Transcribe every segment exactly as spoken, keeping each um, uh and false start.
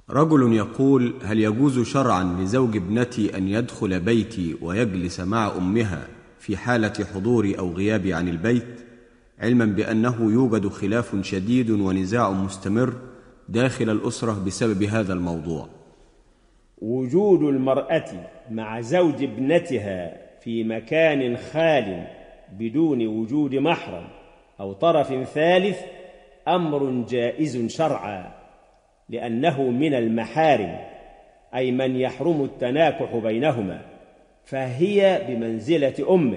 رجل يقول: هل يجوز شرعا لزوج ابنتي أن يدخل بيتي ويجلس مع أمها في حالة حضوري أو غيابي عن البيت، علما بأنه يوجد خلاف شديد ونزاع مستمر داخل الأسرة بسبب هذا الموضوع؟ وجود المرأة مع زوج ابنتها في مكان خال بدون وجود محرم أو طرف ثالث أمر جائز شرعا، لأنه من المحارم، أي من يحرم التناكح بينهما، فهي بمنزلة أمه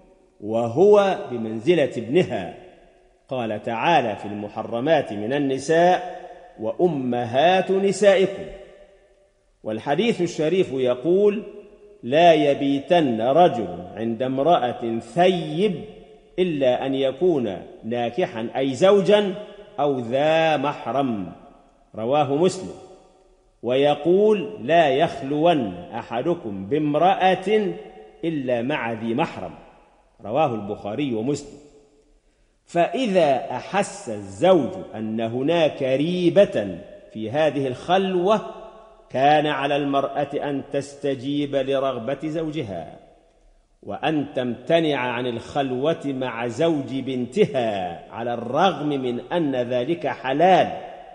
وهو بمنزلة ابنها. قال تعالى في المحرمات من النساء: وأمهات نسائكم. والحديث الشريف يقول: لا يبيتن رجل عند امرأة ثيب إلا أن يكون ناكحا أي زوجا أو ذا محرم، رواه مسلم. ويقول: لا يخلون أحدكم بامرأة إلا مع ذي محرم، رواه البخاري ومسلم. فإذا أحس الزوج أن هناك ريبة في هذه الخلوة كان على المرأة أن تستجيب لرغبة زوجها وأن تمتنع عن الخلوة مع زوج بنتها، على الرغم من أن ذلك حلال،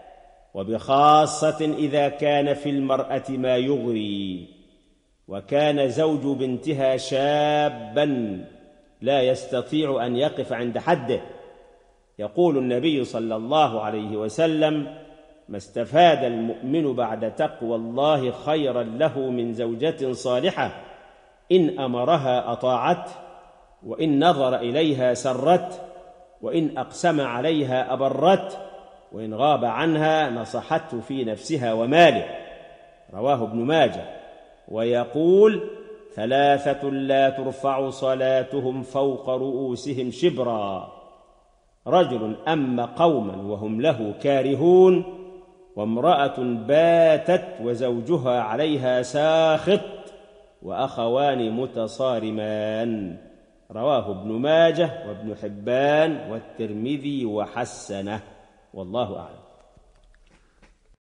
وبخاصة إذا كان في المرأة ما يغري وكان زوج بنتها شابا لا يستطيع أن يقف عند حده. يقول النبي صلى الله عليه وسلم: ما استفاد المؤمن بعد تقوى الله خيرا له من زوجة صالحة إن أمرها أطاعته، وإن نظر إليها سرته، وإن أقسم عليها أبرته، وإن غاب عنها نصحته في نفسها وماله، رواه ابن ماجه. ويقول: ثلاثة لا ترفع صلاتهم فوق رؤوسهم شبرا: رجل أم قوما وهم له كارهون، وامرأة باتت وزوجها عليها ساخط، وأخوان متصارمان، رواه ابن ماجه وابن حبان والترمذي وحسنه، والله أعلم.